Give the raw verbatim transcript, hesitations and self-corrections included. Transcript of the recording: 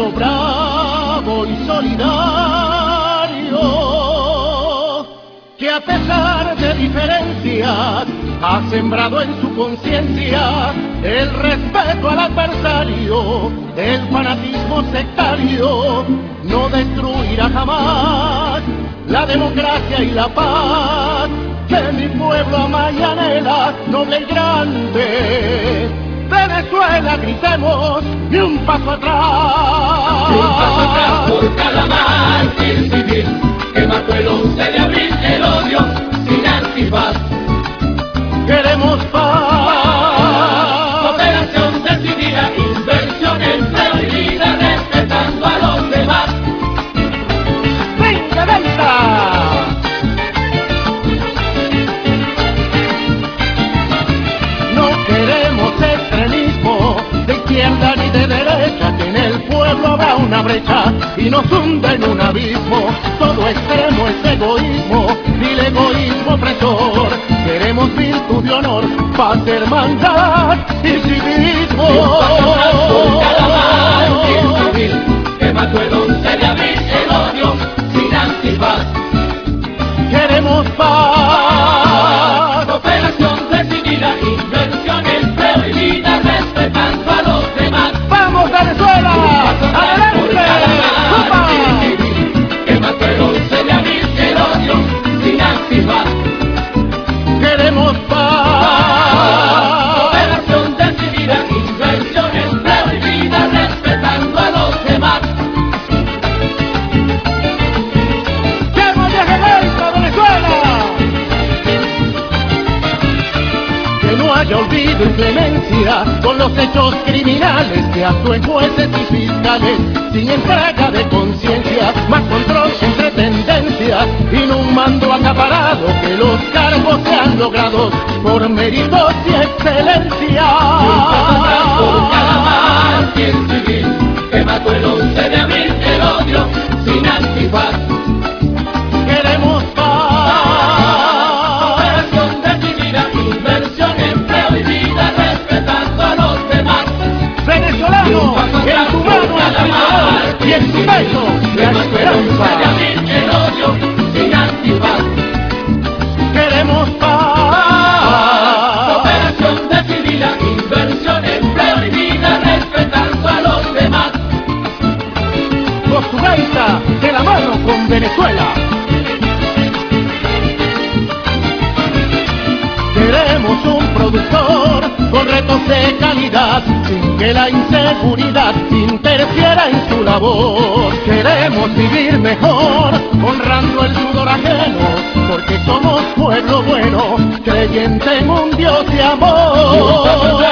pueblo bravo y solidario, que a pesar de diferencias ha sembrado en su conciencia el respeto al adversario, el fanatismo sectario no destruirá jamás la democracia y la paz que mi pueblo ama y anhela, noble y grande. Venezuela, gritemos, ni un paso atrás. Ni un paso atrás por cada mártir civil que mató el once de abril, el odio sin antifaz. Queremos paz, cooperación decidida, inversión, empleo y vida, respetando a los demás. ¡Venga, venga! No queremos extremismo de izquierda ni de derecha, que en el pueblo habrá una brecha y nos hunda en un abismo. Todo extremo es egoísmo y el egoísmo opresor. Queremos virtud de honor, paz, hermandad y civismo. Y un paso atrás por cada mártir civil que mató el once de abril, el odio sin antifaz. Queremos paz, cooperación decidida, inversión, empleo y vida, respetando a los demás. ¡Vamos, Venezuela! ¡Adelante! Por cada mártir civil que mató el once de abril, el odio sin antifaz. Queremos paz, cooperación decidida, inversión, empleo y vida, respetando a los demás. ¡Que no deje vuelta, Venezuela! Que no haya olvido y clemencia con los hechos criminales, que actúen jueces y fiscales sin entrega de conciencia, más control entre tendencias y no un mando acaparado, que los cargos sean logrados por méritos y excelencia. Y un paso atrás por cada mártir civil que mató el once de abril, el odio sin antifaz. Queremos paz, cooperación decidida, inversión, empleo y vida, respetando a los demás. venezolano, en tu mano el tricolor y en tu pecho la esperanza. El odio sin antifaz. Queremos paz, Cooperación decidida, inversión, empleo y vida, respetando a los demás. Costureita de la mano con Venezuela. Queremos un productor con retos de calidad, sin que la inseguridad interfiera en su labor. Queremos vivir mejor, honrando el sudor ajeno, porque somos pueblo bueno, creyente en un Dios de amor.